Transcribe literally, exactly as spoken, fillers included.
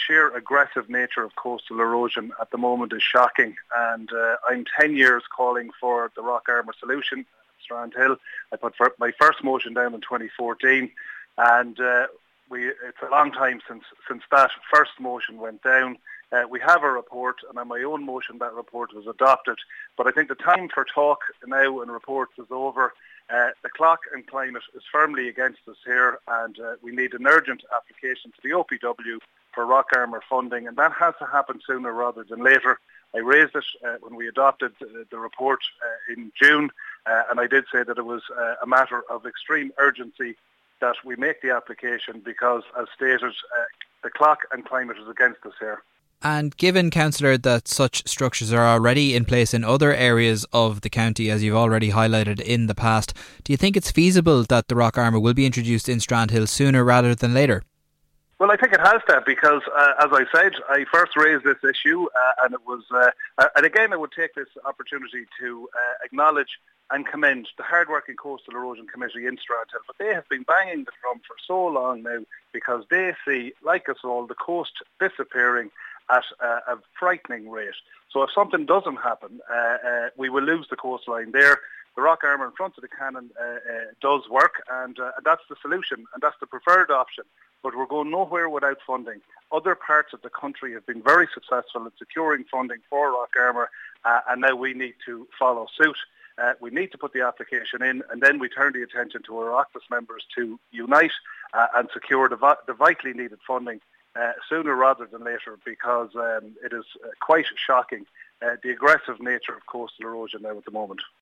sheer aggressive nature of coastal erosion at the moment is shocking, and uh, I'm ten years calling for the rock armour solution at Strandhill. I put my first motion down in twenty fourteen, and uh, we, it's a long time since, since that first motion went down. Uh, we have a report, and on my own motion that report was adopted, but I think the time for talk now and reports is over. Uh, the clock and climate is firmly against us here, and uh, we need an urgent application to the O P W for rock armour funding, and that has to happen sooner rather than later. I raised it uh, when we adopted uh, the report uh, in June, uh, and I did say that it was uh, a matter of extreme urgency that we make the application because, as stated, uh, the clock and climate is against us here. And given, Councillor, that such structures are already in place in other areas of the county, as you've already highlighted in the past, do you think it's feasible that the rock armour will be introduced in Strandhill sooner rather than later? Well, I think it has to, because, uh, as I said, I first raised this issue, uh, and it was, uh, uh, and again, I would take this opportunity to uh, acknowledge and commend the hard-working Coastal Erosion Committee in Strandhill, but they have been banging the drum for so long now because they see, like us all, the coast disappearing at uh, a frightening rate. So if something doesn't happen, uh, uh, we will lose the coastline there. The rock armour in front of the cannon uh, uh, does work, and uh, that's the solution, and that's the preferred option. But we're going nowhere without funding. Other parts of the country have been very successful in securing funding for rock armour, uh, and now we need to follow suit. Uh, we need to put the application in, and then we turn the attention to our Oireachtas members to unite uh, and secure the, vi- the vitally needed funding Uh, sooner rather than later, because um, it is uh, quite shocking, uh, the aggressive nature of coastal erosion now at the moment.